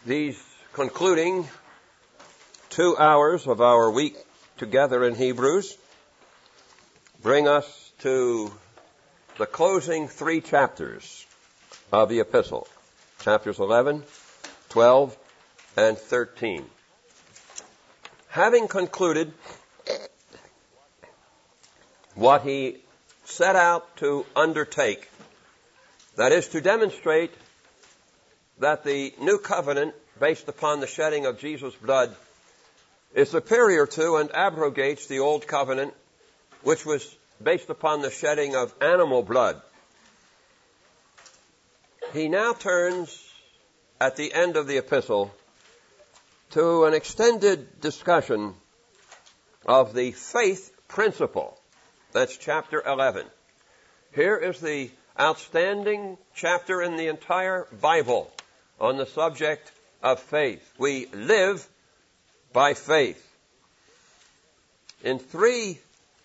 These concluding 2 hours of our week together in Hebrews bring us to the closing 3 chapters of the epistle, chapters 11, 12, and 13. Having concluded what he set out to undertake, that is to demonstrate that the new covenant based upon the shedding of Jesus' blood is superior to and abrogates the old covenant, which was based upon the shedding of animal blood. He now turns at the end of the epistle to an extended discussion of the faith principle. That's chapter 11. Here is the outstanding chapter in the entire Bible on the subject of faith. We live by faith. In 3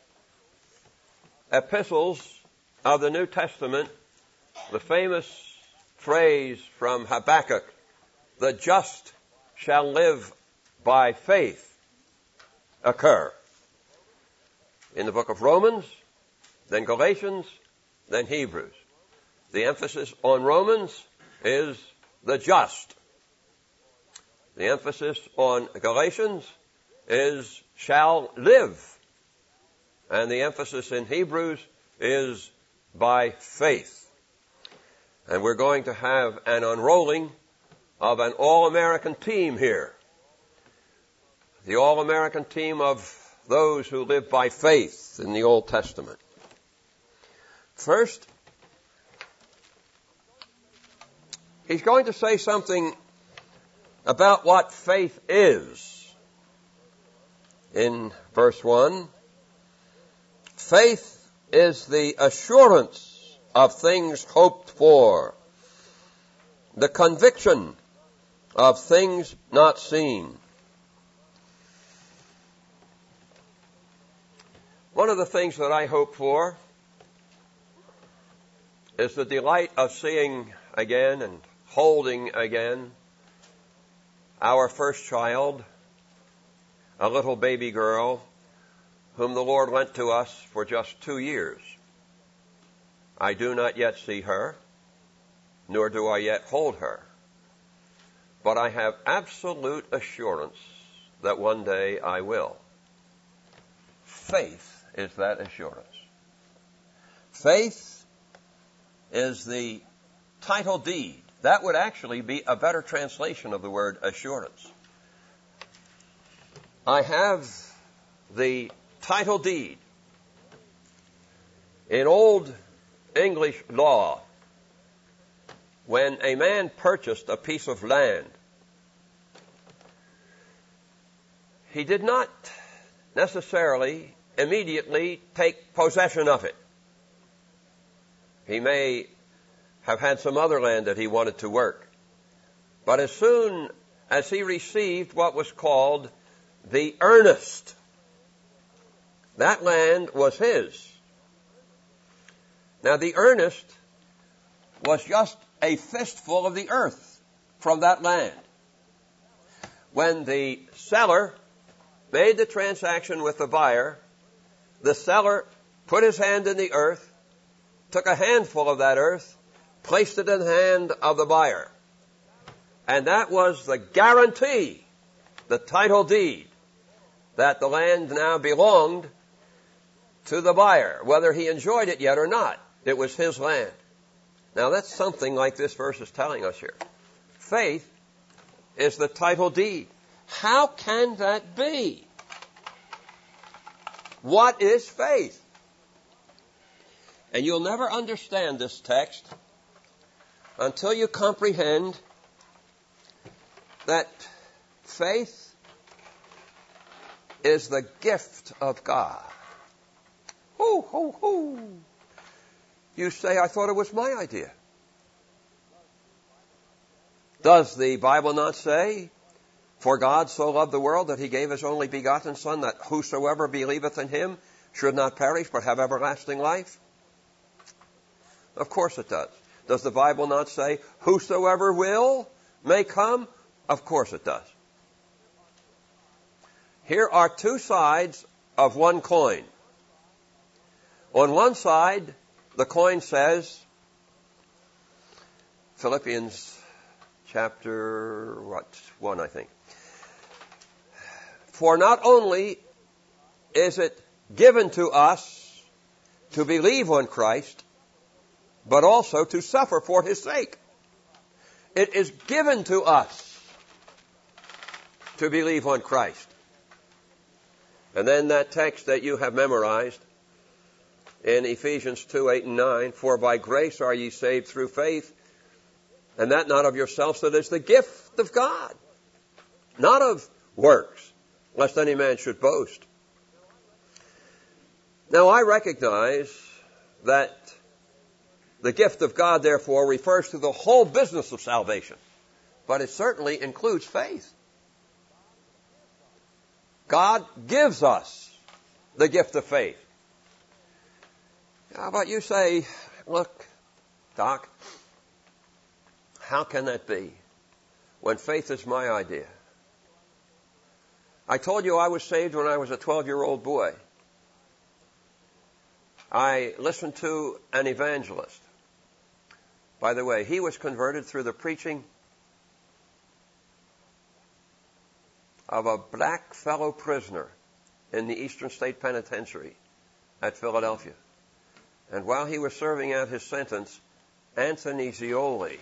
epistles of the New Testament, the famous phrase from Habakkuk, "The just shall live by faith," occur. In the book of Romans, then Galatians, then Hebrews. The emphasis on Romans is the just. The emphasis on Galatians is shall live. And the emphasis in Hebrews is by faith. And we're going to have an unrolling of an all-American team here. The all-American team of those who live by faith in the Old Testament. First, he's going to say something about what faith is. In verse 1, faith is the assurance of things hoped for, the conviction of things not seen. One of the things that I hope for is the delight of seeing again and holding again our first child, a little baby girl, whom the Lord lent to us for just 2 years. I do not yet see her, nor do I yet hold her. But I have absolute assurance that one day I will. Faith is that assurance. Faith is the title deed. That would actually be a better translation of the word assurance. I have the title deed. In Old English law, when a man purchased a piece of land, he did not necessarily immediately take possession of it. He may have had some other land that he wanted to work. But as soon as he received what was called the earnest, that land was his. Now the earnest was just a fistful of the earth from that land. When the seller made the transaction with the buyer, the seller put his hand in the earth, took a handful of that earth, placed it in the hand of the buyer. And that was the guarantee, the title deed, that the land now belonged to the buyer, whether he enjoyed it yet or not. It was his land. Now that's something like this verse is telling us here. Faith is the title deed. How can that be? What is faith? And you'll never understand this text until you comprehend that faith is the gift of God. Hoo, hoo, hoo. You say, I thought it was my idea. Does the Bible not say, for God so loved the world that he gave his only begotten Son, that whosoever believeth in him should not perish but have everlasting life? Of course it does. Does the Bible not say, whosoever will may come? Of course it does. Here are two sides of one coin. On one side, the coin says, Philippians chapter 1, I think. For not only is it given to us to believe on Christ, but also to suffer for His sake. It is given to us to believe on Christ. And then that text that you have memorized in Ephesians 2, 8 and 9, for by grace are ye saved through faith, and that not of yourselves, that is the gift of God, not of works, lest any man should boast. Now I recognize that the gift of God, therefore, refers to the whole business of salvation, but it certainly includes faith. God gives us the gift of faith. How about you say, look, Doc, how can that be when faith is my idea? I told you I was saved when I was a 12-year-old boy. I listened to an evangelist. By the way, he was converted through the preaching of a black fellow prisoner in the Eastern State Penitentiary at Philadelphia. And while he was serving out his sentence, Anthony Zioli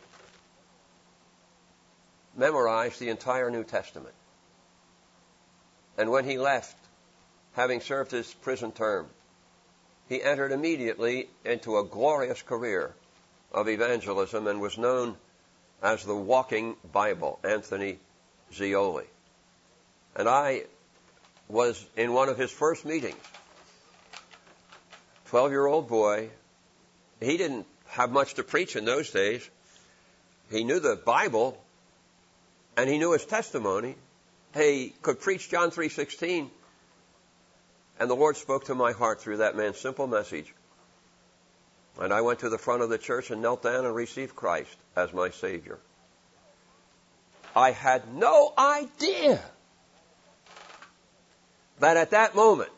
memorized the entire New Testament. And when he left, having served his prison term, he entered immediately into a glorious career of evangelism and was known as the Walking Bible, Anthony Zioli. And I was in one of his first meetings. 12-year-old boy. He didn't have much to preach in those days. He knew the Bible, and he knew his testimony. He could preach John 3:16, and the Lord spoke to my heart through that man's simple message. And I went to the front of the church and knelt down and received Christ as my Savior. I had no idea that at that moment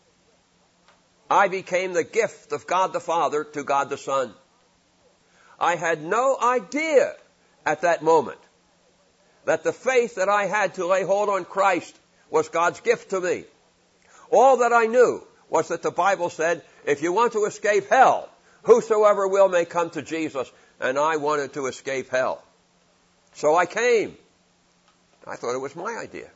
I became the gift of God the Father to God the Son. I had no idea at that moment that the faith that I had to lay hold on Christ was God's gift to me. All that I knew was that the Bible said, if you want to escape hell, whosoever will may come to Jesus. And I wanted to escape hell. So I came. I thought it was my idea.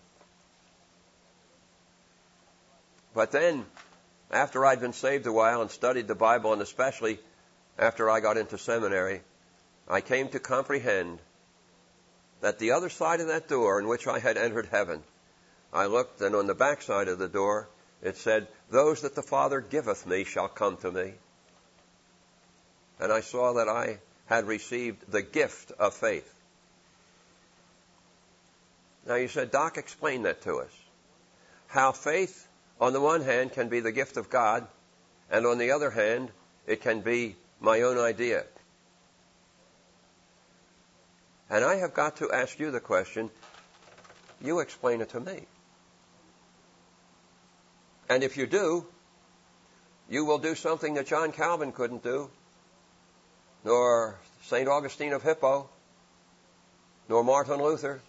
But then, after I'd been saved a while and studied the Bible, and especially after I got into seminary, I came to comprehend that the other side of that door in which I had entered heaven, I looked, and on the back side of the door, it said, those that the Father giveth me shall come to me. And I saw that I had received the gift of faith. Now you said, Doc, explain that to us. How faith, on the one hand, can be the gift of God, and on the other hand, it can be my own idea. And I have got to ask you the question, you explain it to me. And if you do, you will do something that John Calvin couldn't do, nor St. Augustine of Hippo, nor Martin Luther,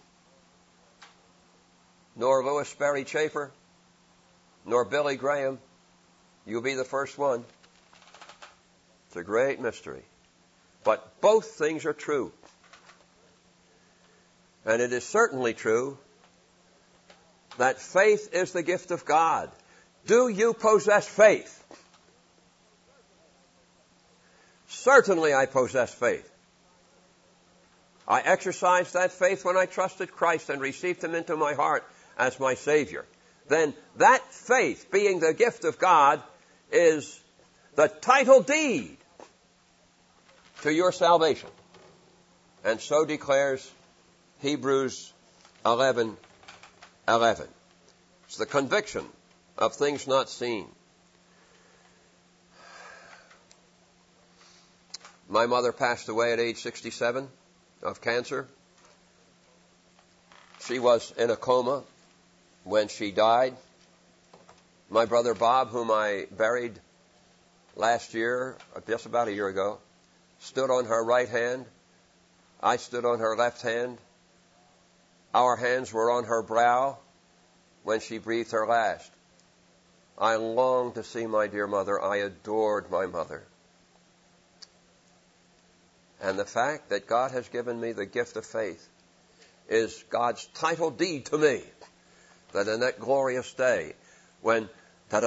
nor Louis Sperry Chafer, nor Billy Graham. You'll be the first one. It's a great mystery. But both things are true. And it is certainly true that faith is the gift of God. Do you possess faith? Certainly I possess faith. I exercised that faith when I trusted Christ and received Him into my heart as my Savior. Then that faith, being the gift of God, is the title deed to your salvation. And so declares Hebrews 11:11. It's the conviction of things not seen. My mother passed away at age 67 of cancer. She was in a coma when she died. My brother Bob, whom I buried last year, just about a year ago, stood on her right hand. I stood on her left hand. Our hands were on her brow when she breathed her last. I longed to see my dear mother. I adored my mother. And the fact that God has given me the gift of faith is God's title deed to me, that in that glorious day when and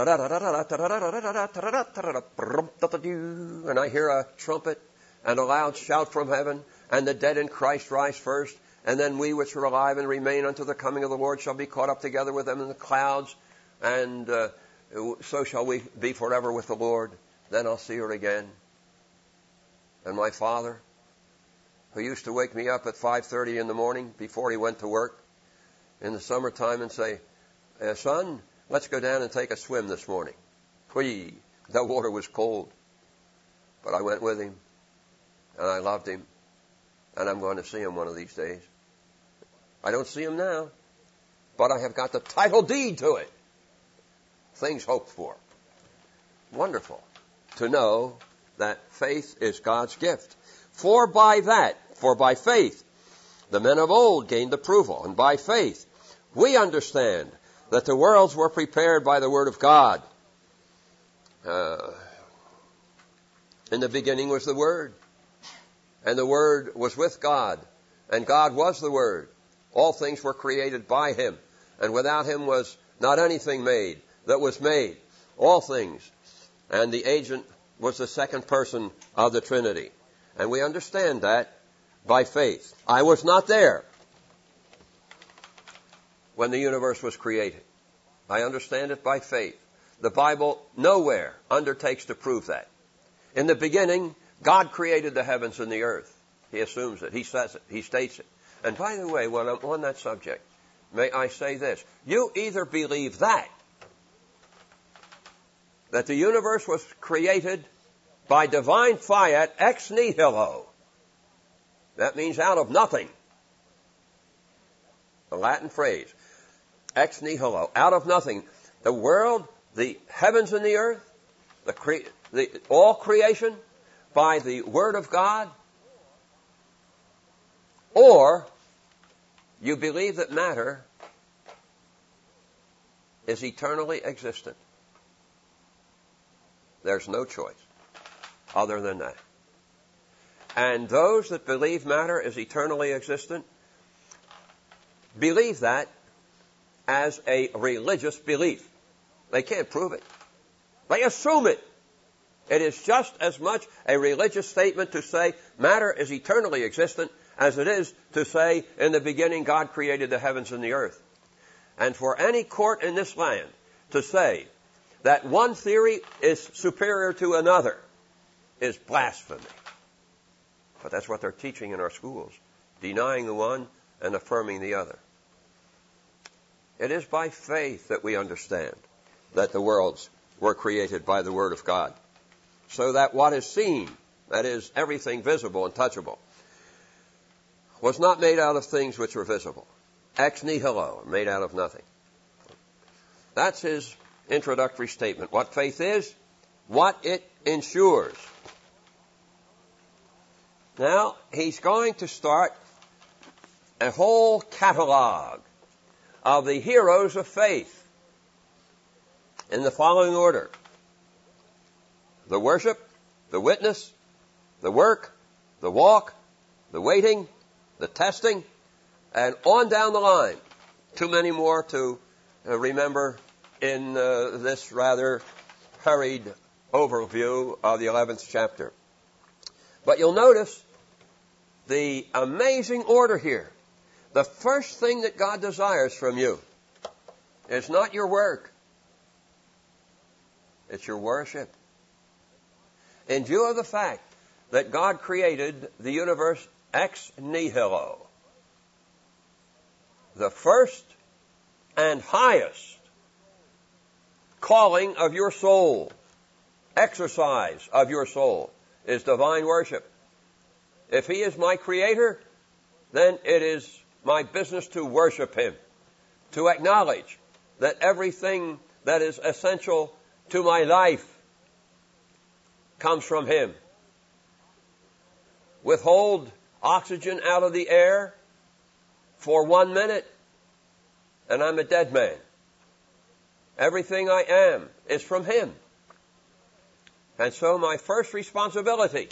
I hear a trumpet and a loud shout from heaven, and the dead in Christ rise first, and then we which are alive and remain unto the coming of the Lord shall be caught up together with them in the clouds, and so shall we be forever with the Lord. Then I'll see her again. And my father, who used to wake me up at 5:30 in the morning before he went to work in the summertime and say, son, let's go down and take a swim this morning. Whee! The water was cold. But I went with him, and I loved him, and I'm going to see him one of these days. I don't see him now, but I have got the title deed to it. Things hoped for. Wonderful to know that faith is God's gift. For by faith, the men of old gained approval, and by faith we understand that the worlds were prepared by the word of God. In the beginning was the Word, and the Word was with God, and God was the Word. All things were created by Him, and without Him was not anything made that was made. All things. And the agent was the second person of the Trinity. And we understand that by faith. I was not there when the universe was created. I understand it by faith. The Bible nowhere undertakes to prove that. In the beginning, God created the heavens and the earth. He assumes it. He says it. He states it. And by the way, when I'm on that subject, may I say this. You either believe that the universe was created by divine fiat ex nihilo. That means out of nothing. A Latin phrase. Ex nihilo. Out of nothing. The world, the heavens and the earth, all creation by the Word of God, or you believe that matter is eternally existent. There's no choice other than that. And those that believe matter is eternally existent believe that as a religious belief. They can't prove it. They assume it. It is just as much a religious statement to say matter is eternally existent as it is to say in the beginning God created the heavens and the earth. And for any court in this land to say that one theory is superior to another is blasphemy. But that's what they're teaching in our schools, denying the one and affirming the other. It is by faith that we understand that the worlds were created by the Word of God, so that what is seen, that is, everything visible and touchable, was not made out of things which were visible. Ex nihilo, made out of nothing. That's his introductory statement. What faith is, what it ensures. Now, he's going to start a whole catalog of the heroes of faith in the following order: the worship, the witness, the work, the walk, the waiting, the testing, and on down the line. Too many more to remember in this rather hurried overview of the 11th chapter. But you'll notice the amazing order here. The first thing that God desires from you is not your work. It's your worship. In view of the fact that God created the universe ex nihilo, the first and highest calling of your soul, exercise of your soul, is divine worship. If He is my Creator, then it is my business to worship Him, to acknowledge that everything that is essential to my life comes from Him. Withhold oxygen out of the air for 1 minute, and I'm a dead man. Everything I am is from Him. And so my first responsibility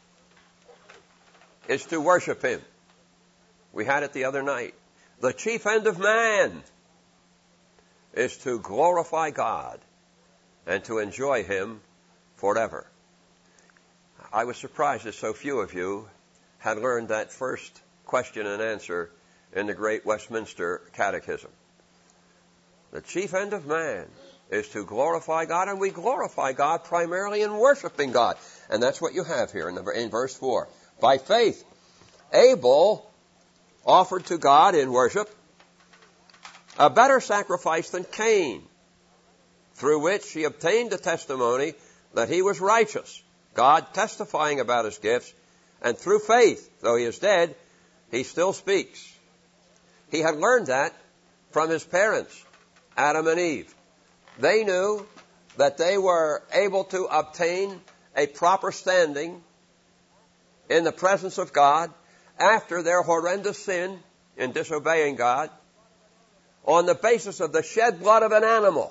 is to worship Him. We had it the other night. The chief end of man is to glorify God and to enjoy Him forever. I was surprised that so few of you had learned that first question and answer in the Great Westminster Catechism. The chief end of man is to glorify God, and we glorify God primarily in worshiping God. And that's what you have here in verse 4. By faith, Abel offered to God in worship a better sacrifice than Cain, through which he obtained the testimony that he was righteous, God testifying about his gifts, and through faith, though he is dead, he still speaks. He had learned that from his parents, Adam and Eve. They knew that they were able to obtain a proper standing in the presence of God after their horrendous sin in disobeying God on the basis of the shed blood of an animal.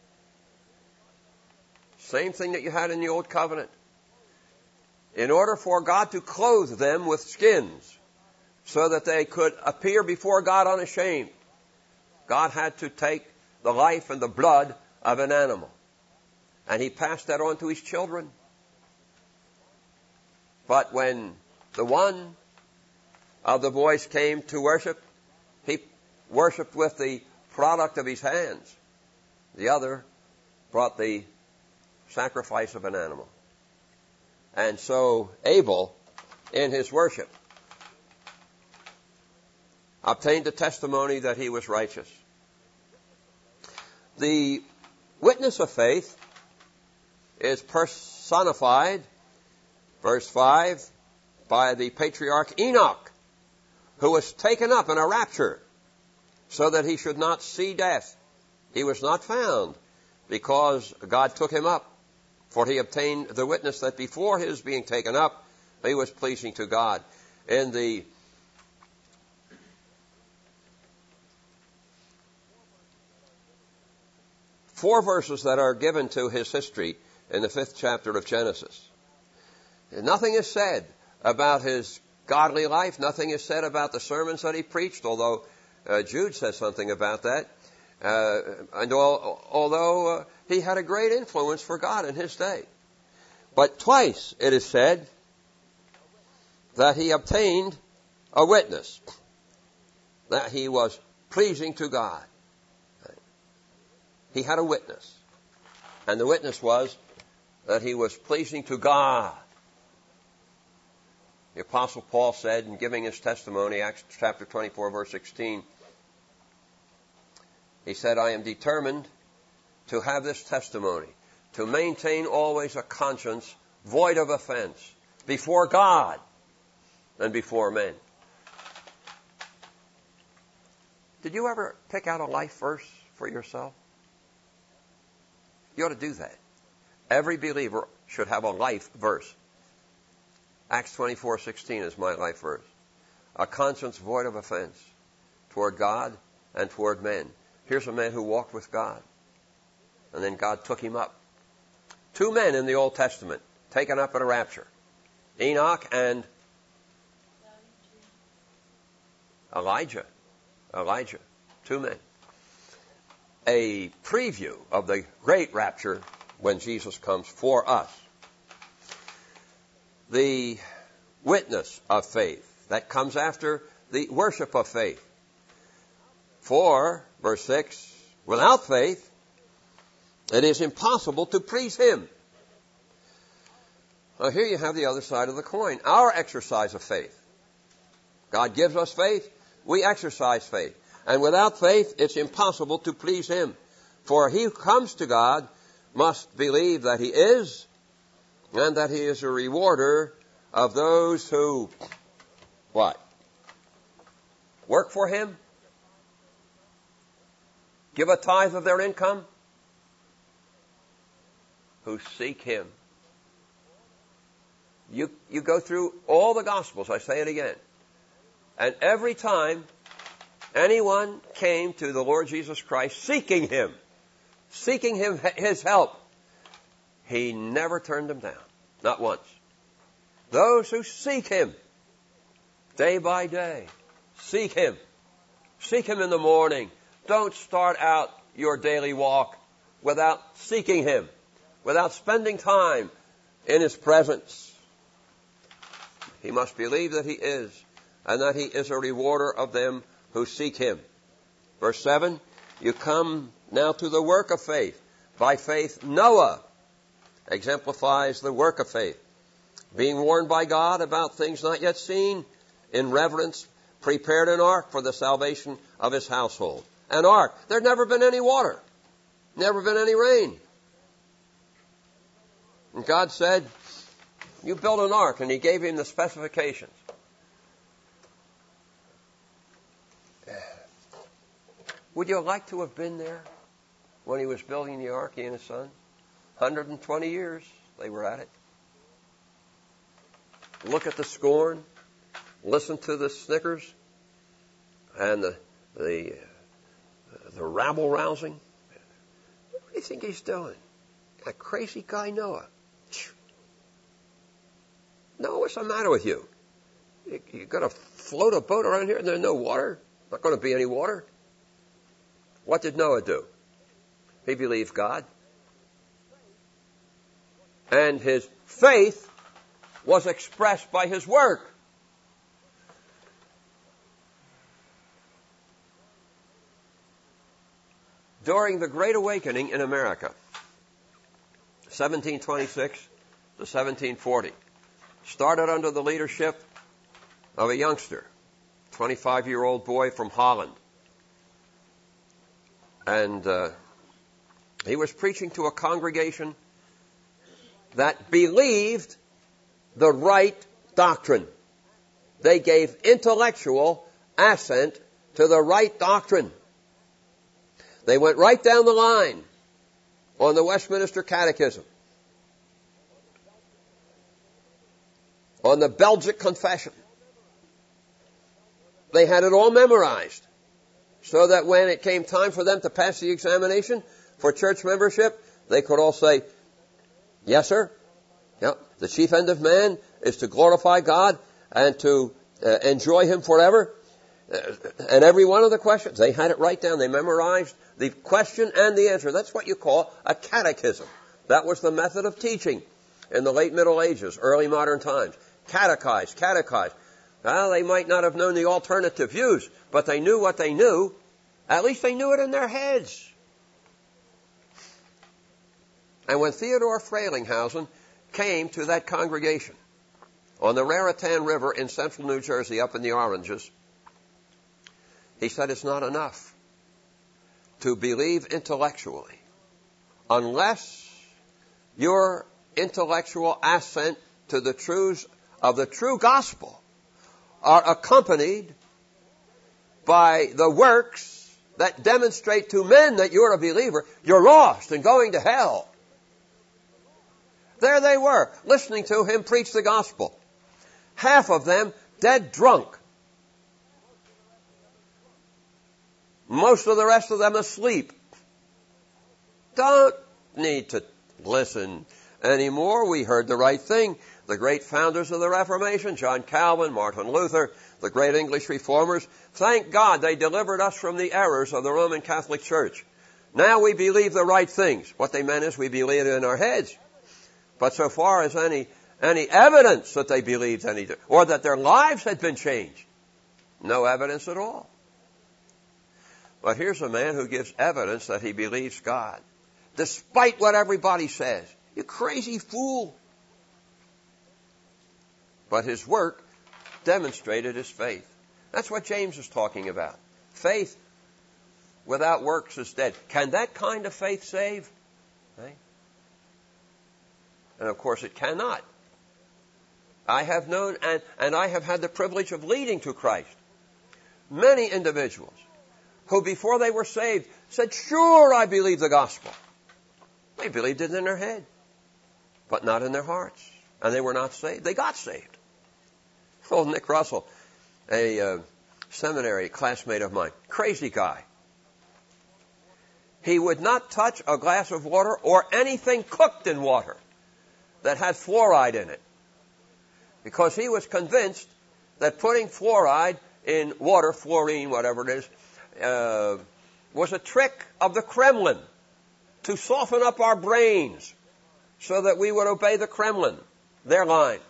Same thing that you had in the Old Covenant. In order for God to clothe them with skins so that they could appear before God unashamed, God had to take the life and the blood of an animal. And He passed that on to His children. But when the one of the boys came to worship, he worshiped with the product of his hands. The other brought the sacrifice of an animal. And so Abel, in his worship, obtained the testimony that he was righteous. The witness of faith is personified, verse 5, by the patriarch Enoch, who was taken up in a rapture so that he should not see death. He was not found because God took him up, for he obtained the witness that before his being taken up, he was pleasing to God. In the four verses that are given to his history in the 5th chapter of Genesis, nothing is said about his godly life. Nothing is said about the sermons that he preached, although Jude says something about that. Although he had a great influence for God in his day. But twice it is said that he obtained a witness, that he was pleasing to God. He had a witness. And the witness was that he was pleasing to God. The Apostle Paul said in giving his testimony, Acts chapter 24, verse 16, he said, I am determined to have this testimony, to maintain always a conscience void of offense before God and before men. Did you ever pick out a life verse for yourself? You ought to do that. Every believer should have a life verse. Acts 24:16 is my life verse. A conscience void of offense toward God and toward men. Here's a man who walked with God, and then God took him up. 2 men in the Old Testament taken up at a rapture. Enoch and Elijah. 2 men. A preview of the great rapture when Jesus comes for us. The witness of faith. That comes after the worship of faith. For, verse 6, without faith, it is impossible to please Him. Well, here you have the other side of the coin. Our exercise of faith. God gives us faith. We exercise faith. And without faith, it's impossible to please Him. For he who comes to God must believe that He is, and that He is a rewarder of those who, what? work for him, give a tithe of their income, who seek him. You go through all the Gospels, I say it again, and every time anyone came to the Lord Jesus Christ seeking him, his help, he never turned them down, not once. Those who seek him day by day, seek him in the morning. Don't start out your daily walk without seeking him, without spending time in his presence. He must believe that he is, and that he is a rewarder of them who seek him. Verse 7, you come now to the work of faith. By faith, Noah exemplifies the work of faith, being warned by God about things not yet seen, in reverence prepared an ark for the salvation of his household. An ark. There'd never been any water, never been any rain. And God said, you build an ark, and he gave him the specifications. Would you like to have been there when he was building the ark, he and his son? 120 years they were at it. Look at the scorn. Listen to the snickers and the rabble-rousing. What do you think he's doing? That crazy guy Noah. Noah, what's the matter with you? You're going to float a boat around here and there's no water? Not going to be any water. What did Noah do? He believed God. And his faith was expressed by his work. During the Great Awakening in America, 1726 to 1740, started under the leadership of a youngster, 25-year-old boy from Holland. And he was preaching to a congregation that believed the right doctrine. They gave intellectual assent to the right doctrine. They went right down the line on the Westminster Catechism, on the Belgic Confession. They had it all memorized, so that when it came time for them to pass the examination for church membership, they could all say, yes, sir. Yeah, the chief end of man is to glorify God and to enjoy him forever. And every one of the questions, they had it right down. They memorized the question and the answer. That's what you call a catechism. That was the method of teaching in the late Middle Ages, early modern times. Catechize. Well, they might not have known the alternative views, but they knew what they knew. At least they knew it in their heads. And when Theodore Frelinghuysen came to that congregation on the Raritan River in central New Jersey, up in the Oranges, he said it's not enough to believe intellectually unless your intellectual assent to the truths of the true gospel are accompanied by the works that demonstrate to men that you're a believer. You're lost and going to hell. There they were, listening to him preach the gospel. Half of them dead drunk. Most of the rest of them asleep. Don't need to listen anymore. We heard the right thing. The great founders of the Reformation, John Calvin, Martin Luther, the great English reformers, thank God they delivered us from the errors of the Roman Catholic Church. Now we believe the right things. What they meant is we believe it in our heads. But so far as any evidence that they believed anything, or that their lives had been changed, no evidence at all. But here's a man who gives evidence that he believes God, despite what everybody says. You crazy fool. But his work demonstrated his faith. That's what James is talking about. Faith without works is dead. Can that kind of faith save? Okay. And of course it cannot. I have known and I have had the privilege of leading to Christ many individuals who before they were saved said, sure, I believe the gospel. They believed it in their head, but not in their hearts. And they were not saved. They got saved. Old Nick Russell, a seminary classmate of mine, crazy guy. He would not touch a glass of water or anything cooked in water that had fluoride in it, because he was convinced that putting fluoride in water, fluorine, whatever it is, was a trick of the Kremlin to soften up our brains so that we would obey the Kremlin, their line.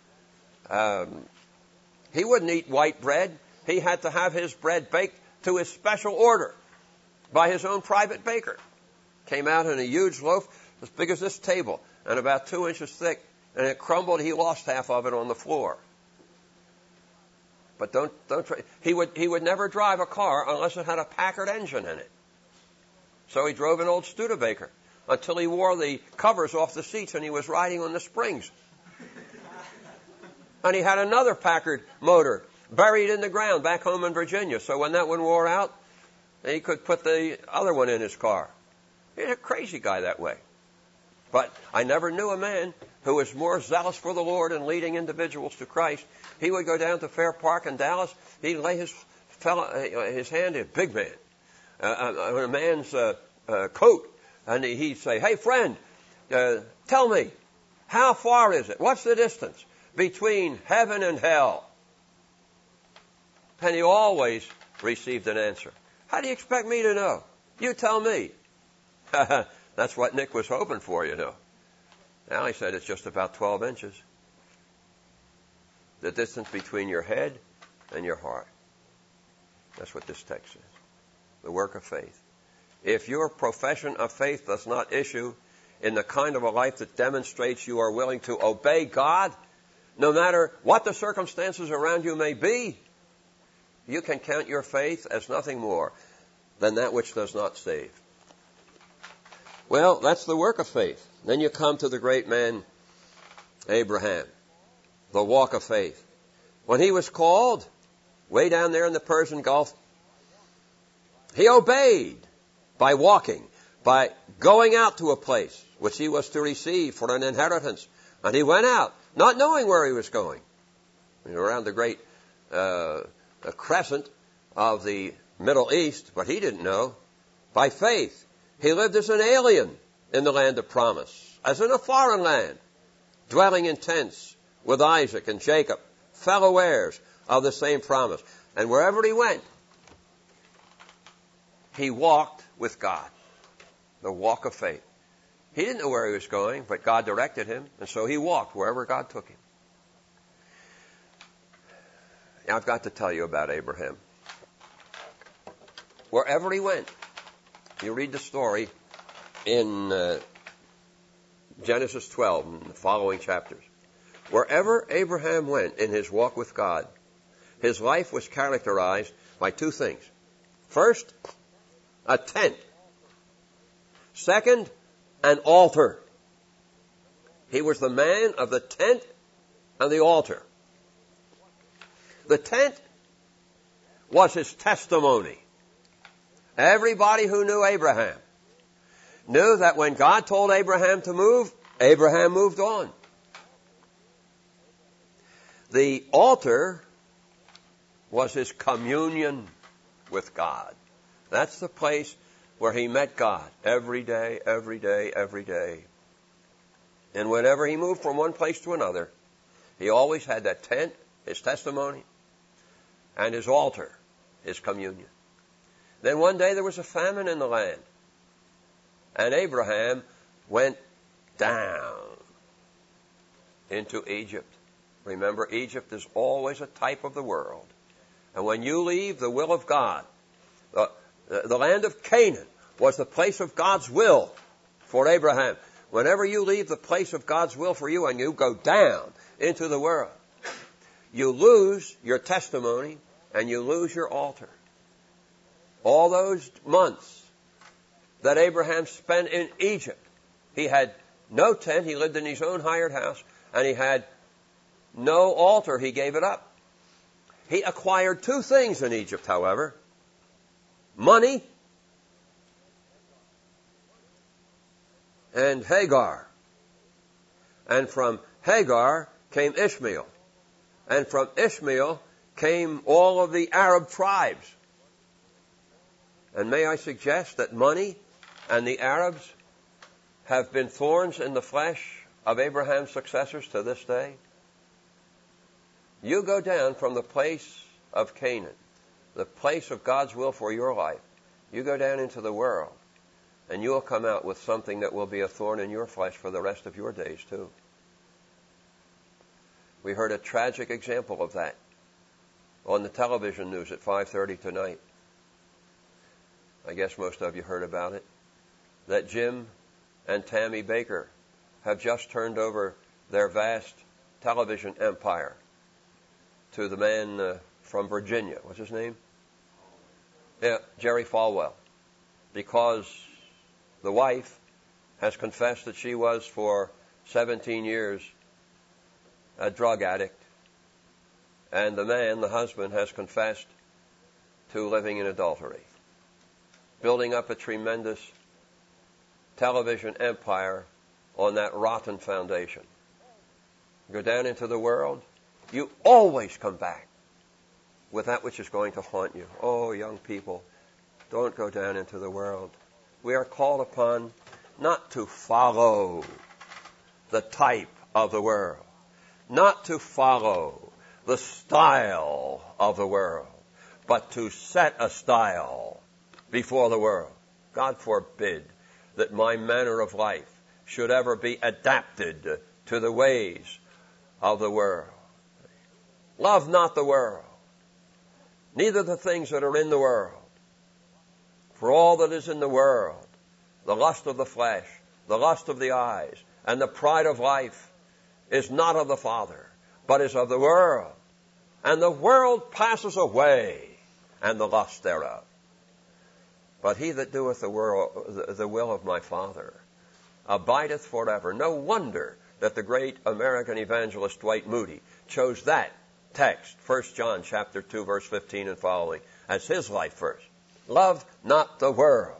He wouldn't eat white bread. He had to have his bread baked to his special order by his own private baker. Came out in a huge loaf as big as this table and about 2 inches thick, and it crumbled. He lost half of it on the floor. But don't try. He would never drive a car unless it had a Packard engine in it. So he drove an old Studebaker until he wore the covers off the seats and he was riding on the springs. And he had another Packard motor buried in the ground back home in Virginia. So when that one wore out, he could put the other one in his car. He's a crazy guy that way. But I never knew a man who was more zealous for the Lord and leading individuals to Christ. He would go down to Fair Park in Dallas. He'd lay his hand in, a big man, on a man's coat, and he'd say, hey, friend, tell me, how far is it? What's the distance between heaven and hell? And he always received an answer. How do you expect me to know? You tell me. That's what Nick was hoping for, you know. Now he said it's just about 12 inches. The distance between your head and your heart. That's what this text says. The work of faith. If your profession of faith does not issue in the kind of a life that demonstrates you are willing to obey God, no matter what the circumstances around you may be, you can count your faith as nothing more than that which does not save. Well, that's the work of faith. Then you come to the great man, Abraham, the walk of faith. When he was called, way down there in the Persian Gulf, he obeyed by walking, by going out to a place which he was to receive for an inheritance. And he went out, not knowing where he was going. Around the great crescent of the Middle East, but he didn't know. By faith, he lived as an alien in the land of promise, as in a foreign land, dwelling in tents with Isaac and Jacob, fellow heirs of the same promise. And wherever he went, he walked with God, the walk of faith. He didn't know where he was going, but God directed him, and so he walked wherever God took him. Now, I've got to tell you about Abraham. Wherever he went, you read the story in Genesis 12 and the following chapters. Wherever Abraham went in his walk with God, his life was characterized by two things. First, a tent. Second, an altar. He was the man of the tent and the altar. The tent was his testimony. Everybody who knew Abraham knew that when God told Abraham to move, Abraham moved on. The altar was his communion with God. That's the place where he met God every day, every day, every day. And whenever he moved from one place to another, he always had that tent, his testimony, and his altar, his communion. Then one day there was a famine in the land, and Abraham went down into Egypt. Remember, Egypt is always a type of the world. And when you leave the will of God, the land of Canaan was the place of God's will for Abraham. Whenever you leave the place of God's will for you and you go down into the world, you lose your testimony and you lose your altar. All those months that Abraham spent in Egypt, he had no tent, he lived in his own hired house, and he had no altar, he gave it up. He acquired two things in Egypt, however: money and Hagar. And from Hagar came Ishmael. And from Ishmael came all of the Arab tribes. And may I suggest that money and the Arabs have been thorns in the flesh of Abraham's successors to this day? You go down from the place of Canaan, the place of God's will for your life. You go down into the world, and you'll come out with something that will be a thorn in your flesh for the rest of your days, too. We heard a tragic example of that on the television news at 5:30 tonight. I guess most of you heard about it. That Jim and Tammy Baker have just turned over their vast television empire to the man from Virginia. What's his name? Yeah, Jerry Falwell. Because the wife has confessed that she was for 17 years a drug addict, and the man, the husband, has confessed to living in adultery, building up a tremendous television empire on that rotten foundation. Go down into the world, you always come back with that which is going to haunt you. Oh, young people, don't go down into the world. We are called upon not to follow the type of the world, not to follow the style of the world, but to set a style before the world. God forbid that my manner of life should ever be adapted to the ways of the world. Love not the world, neither the things that are in the world. For all that is in the world, the lust of the flesh, the lust of the eyes, and the pride of life, is not of the Father, but is of the world. And the world passes away, and the lust thereof. But he that doeth the will of my Father abideth forever. No wonder that the great American evangelist Dwight Moody chose that text, 1 John chapter 2, verse 15 and following, as his life verse. Love not the world.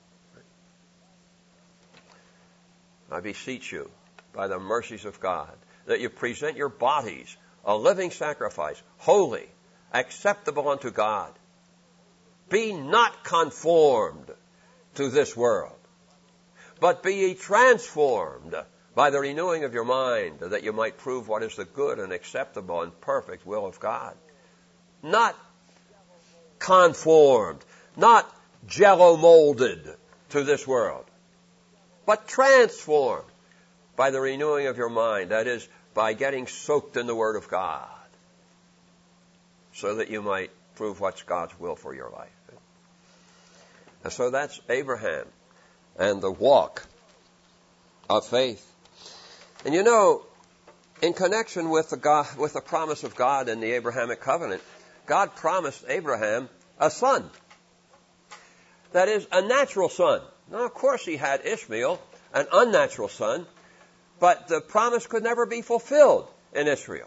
I beseech you, by the mercies of God, that you present your bodies a living sacrifice, holy, acceptable unto God. Be not conformed to this world, but be ye transformed by the renewing of your mind, that you might prove what is the good and acceptable and perfect will of God. Not conformed, not jello molded to this world, but transformed by the renewing of your mind, that is, by getting soaked in the Word of God, so that you might prove what's God's will for your life. And so that's Abraham and the walk of faith. And you know, in connection with the promise of God in the Abrahamic covenant, God promised Abraham a son. That is, a natural son. Now, of course, he had Ishmael, an unnatural son, but the promise could never be fulfilled in Israel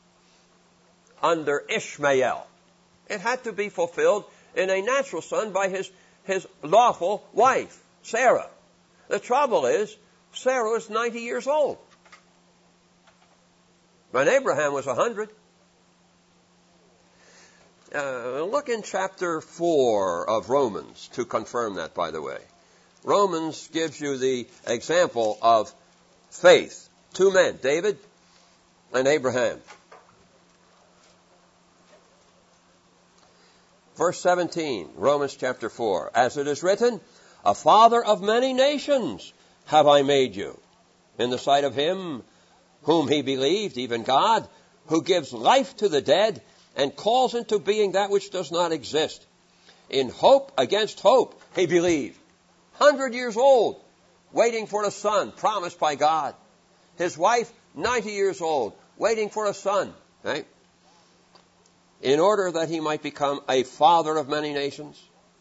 under Ishmael. It had to be fulfilled in a natural son by his lawful wife, Sarah. The trouble is, Sarah was 90 years old when Abraham was 100. Look in chapter 4 of Romans to confirm that, by the way. Romans gives you the example of faith. Two men, David and Abraham. Verse 17, Romans chapter 4. As it is written, a father of many nations have I made you, in the sight of him whom he believed, even God, who gives life to the dead and calls into being that which does not exist. In hope against hope he believed. 100 years old, waiting for a son promised by God. His wife, 90 years old, waiting for a son. Right? In order that he might become a father of many nations.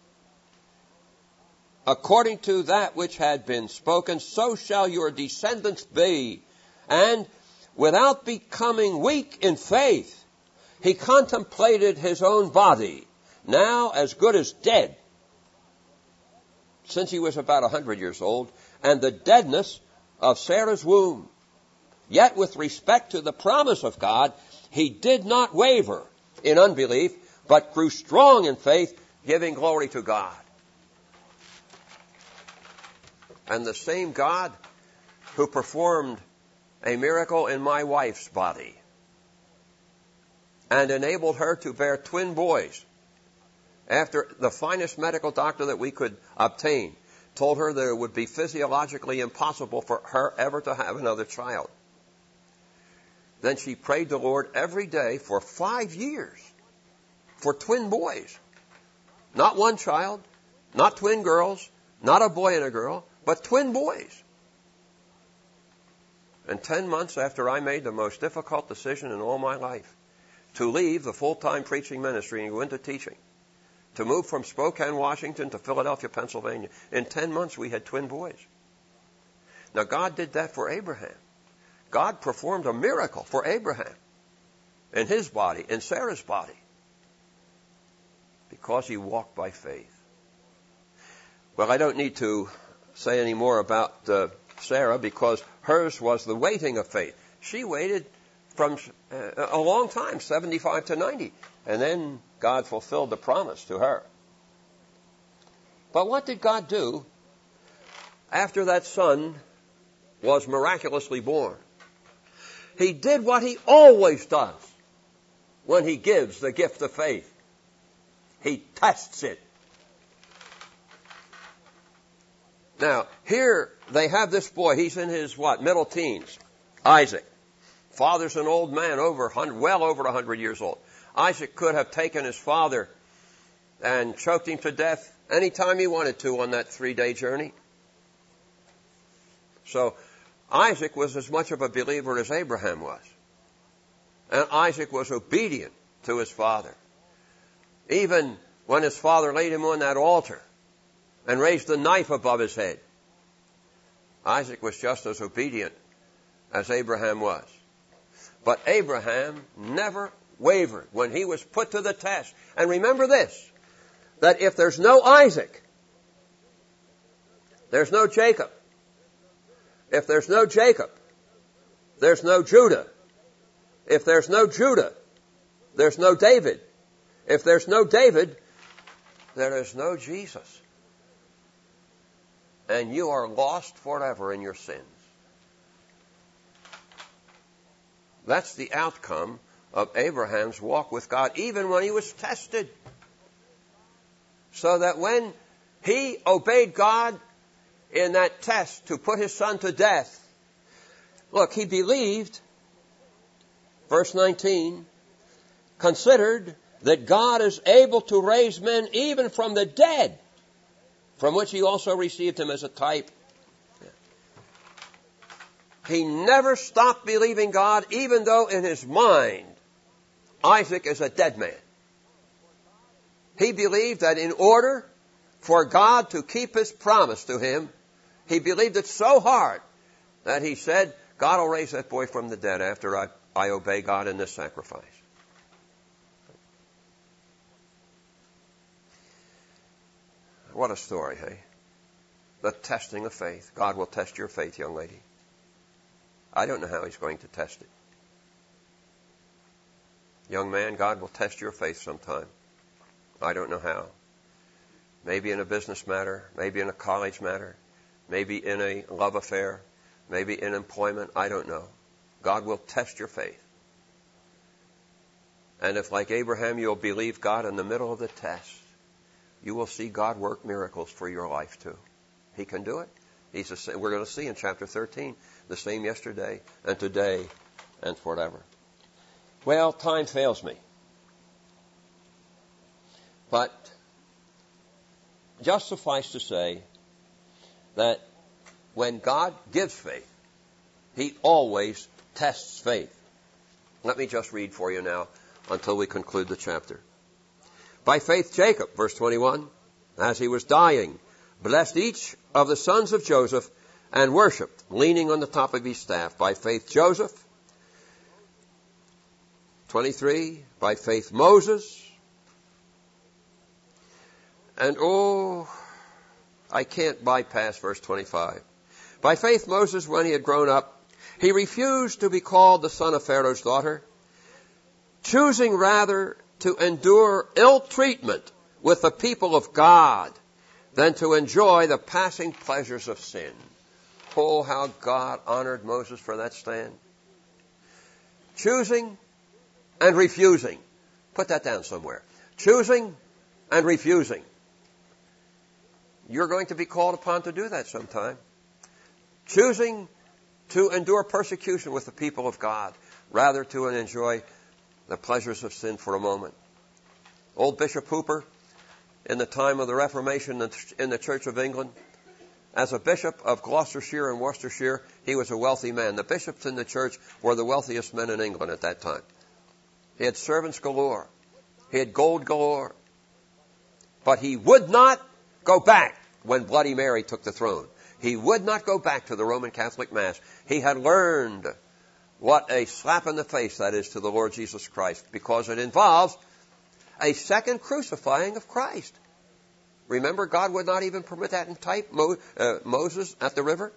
According to that which had been spoken, so shall your descendants be. And without becoming weak in faith, He contemplated his own body, now as good as dead, since he was about 100 years old, and the deadness of Sarah's womb. Yet with respect to the promise of God, he did not waver in unbelief, but grew strong in faith, giving glory to God. And the same God who performed a miracle in my wife's body and enabled her to bear twin boys after the finest medical doctor that we could obtain told her that it would be physiologically impossible for her ever to have another child. Then she prayed the Lord every day for 5 years for twin boys. Not one child, not twin girls, not a boy and a girl, but twin boys. And 10 months after I made the most difficult decision in all my life, to leave the full-time preaching ministry and go into teaching, to move from Spokane, Washington to Philadelphia, Pennsylvania, in 10 months we had twin boys. Now God did that for Abraham. God performed a miracle for Abraham in his body, in Sarah's body, because he walked by faith. Well, I don't need to say any more about Sarah, because hers was the waiting of faith. She waited from a long time, 75 to 90, and then God fulfilled the promise to her. But what did God do after that son was miraculously born? He did what he always does when he gives the gift of faith. He tests it. Now, here they have this boy. He's in his, middle teens. Isaac. Father's an old man, well over 100 years old. Isaac could have taken his father and choked him to death any time he wanted to on that 3-day journey. So Isaac was as much of a believer as Abraham was. And Isaac was obedient to his father. Even when his father laid him on that altar and raised the knife above his head, Isaac was just as obedient as Abraham was. But Abraham never wavered when he was put to the test. And remember this, that if there's no Isaac, there's no Jacob. If there's no Jacob, there's no Judah. If there's no Judah, there's no David. If there's no David, there is no Jesus. And you are lost forever in your sins. That's the outcome of Abraham's walk with God, even when he was tested. So that when he obeyed God in that test to put his son to death, look, he believed, verse 19, considered that God is able to raise men even from the dead, from which he also received him as a type. He never stopped believing God, even though in his mind Isaac is a dead man. He believed that in order for God to keep his promise to him, he believed it so hard that he said, God will raise that boy from the dead after I obey God in this sacrifice. What a story, hey? The testing of faith. God will test your faith, young lady. I don't know how he's going to test it. Young man, God will test your faith sometime. I don't know how. Maybe in a business matter, maybe in a college matter, maybe in a love affair, maybe in employment, I don't know. God will test your faith. And if, like Abraham, you'll believe God in the middle of the test, you will see God work miracles for your life too. He can do it. We're going to see in chapter 13, the same yesterday and today and forever. Well, time fails me. But just suffice to say that when God gives faith, he always tests faith. Let me just read for you now until we conclude the chapter. By faith, Jacob, verse 21, as he was dying, blessed each of the sons of Joseph and worshipped, leaning on the top of his staff. By faith, Joseph, 23, by faith Moses. And I can't bypass verse 25. By faith Moses, when he had grown up, he refused to be called the son of Pharaoh's daughter, choosing rather to endure ill treatment with the people of God than to enjoy the passing pleasures of sin. Oh, how God honored Moses for that stand. Choosing and refusing. Put that down somewhere. Choosing and refusing. You're going to be called upon to do that sometime. Choosing to endure persecution with the people of God rather to enjoy the pleasures of sin for a moment. Old Bishop Hooper, in the time of the Reformation in the Church of England, as a bishop of Gloucestershire and Worcestershire, he was a wealthy man. The bishops in the church were the wealthiest men in England at that time. He had servants galore. He had gold galore. But he would not go back when Bloody Mary took the throne. He would not go back to the Roman Catholic Mass. He had learned what a slap in the face that is to the Lord Jesus Christ, because it involves a second crucifying of Christ. Remember, God would not even permit that in type. Moses at the river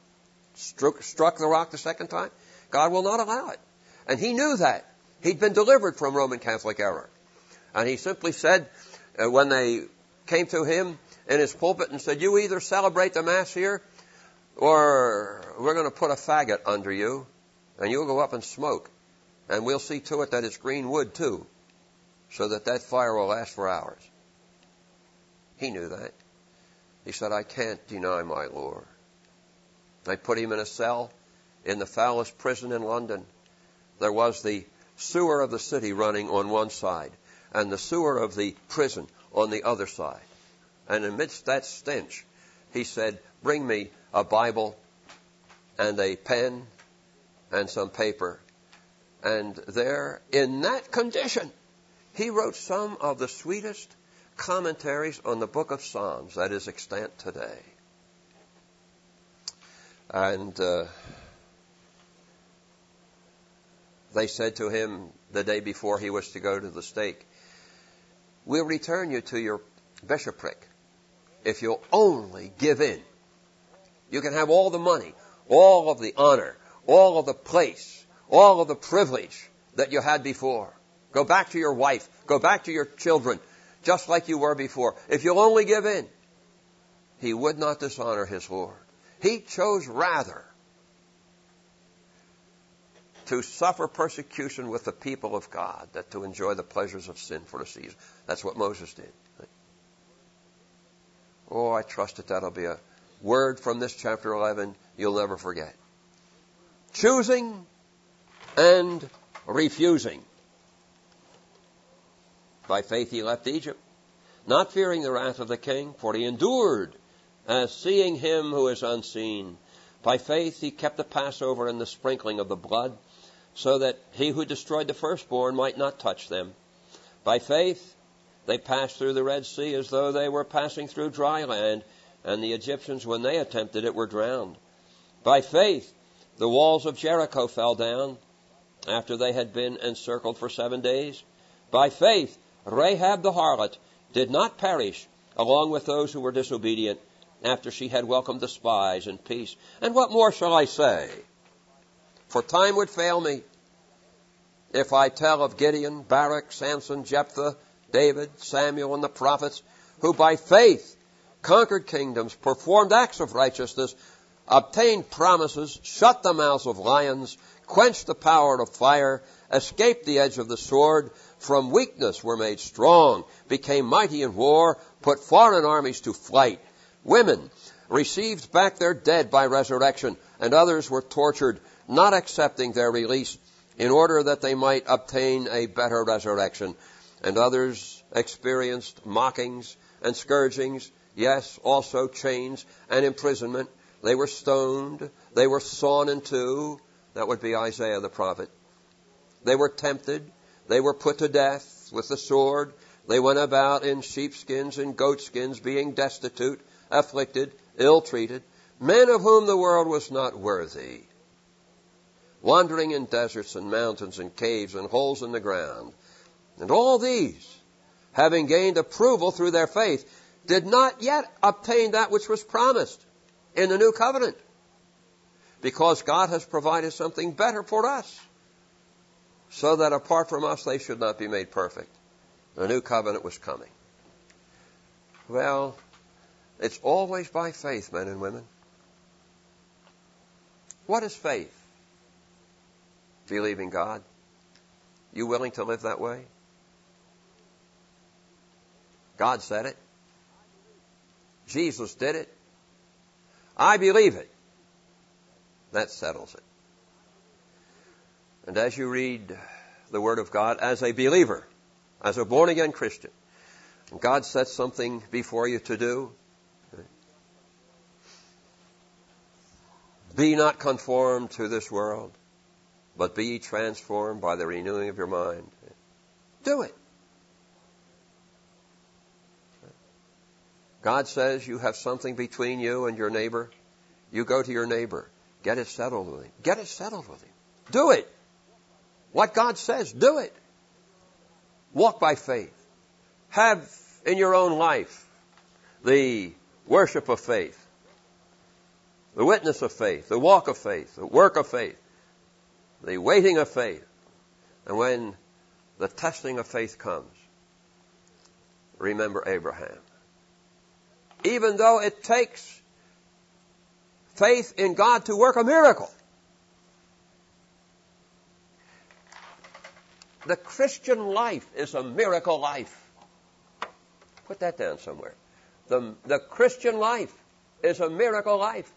struck the rock the second time. God will not allow it. And he knew that. He'd been delivered from Roman Catholic error. And he simply said, when they came to him in his pulpit and said, you either celebrate the Mass here, or we're going to put a faggot under you, and you'll go up and smoke. And we'll see to it that it's green wood, too, so that fire will last for hours. He knew that. He said, I can't deny my Lord. They put him in a cell in the foulest prison in London. There was the sewer of the city running on one side, and the sewer of the prison on the other side. And amidst that stench, he said, bring me a Bible and a pen and some paper. And there, in that condition, he wrote some of the sweetest commentaries on the book of Psalms that is extant today. And they said to him the day before he was to go to the stake, we'll return you to your bishopric if you'll only give in. You can have all the money, all of the honor, all of the place, all of the privilege that you had before. Go back to your wife, go back to your children, just like you were before. If you'll only give in. He would not dishonor his Lord. He chose rather to suffer persecution with the people of God than to enjoy the pleasures of sin for a season. That's what Moses did. Oh, I trust that that'll be a word from this chapter 11 you'll never forget. Choosing and refusing. By faith he left Egypt, not fearing the wrath of the king, for he endured as seeing him who is unseen. By faith he kept the Passover and the sprinkling of the blood, so that he who destroyed the firstborn might not touch them. By faith they passed through the Red Sea as though they were passing through dry land, and the Egyptians, when they attempted it, were drowned. By faith the walls of Jericho fell down after they had been encircled for 7 days. By faith Rahab the harlot did not perish along with those who were disobedient after she had welcomed the spies in peace. And what more shall I say? For time would fail me if I tell of Gideon, Barak, Samson, Jephthah, David, Samuel, and the prophets, who by faith conquered kingdoms, performed acts of righteousness, obtained promises, shut the mouths of lions, quenched the power of fire, escaped the edge of the sword, from weakness were made strong, became mighty in war, put foreign armies to flight. Women received back their dead by resurrection, and others were tortured, not accepting their release, in order that they might obtain a better resurrection. And others experienced mockings and scourgings, yes, also chains and imprisonment. They were stoned. They were sawn in two. That would be Isaiah the prophet. They were tempted. They were put to death with the sword. They went about in sheepskins and goatskins, being destitute, afflicted, ill-treated, men of whom the world was not worthy. wandering in deserts and mountains and caves and holes in the ground. And all these, having gained approval through their faith, did not yet obtain that which was promised in the new covenant, because God has provided something better for us, so that apart from us they should not be made perfect. The new covenant was coming. Well, it's always by faith, men and women. What is faith? Believing God. You willing to live that way? God said it. Jesus did it. I believe it. That settles it. And as you read the Word of God as a believer, as a born-again Christian, and God sets something before you to do, be not conformed to this world, but be ye transformed by the renewing of your mind. Do it. God says you have something between you and your neighbor. You go to your neighbor. Get it settled with him. Get it settled with him. Do it. What God says, do it. Walk by faith. Have in your own life the worship of faith, the witness of faith, the walk of faith, the work of faith, the waiting of faith. And when the testing of faith comes, remember Abraham. Even though it takes faith in God to work a miracle, the Christian life is a miracle life. Put that down somewhere. The Christian life is a miracle life.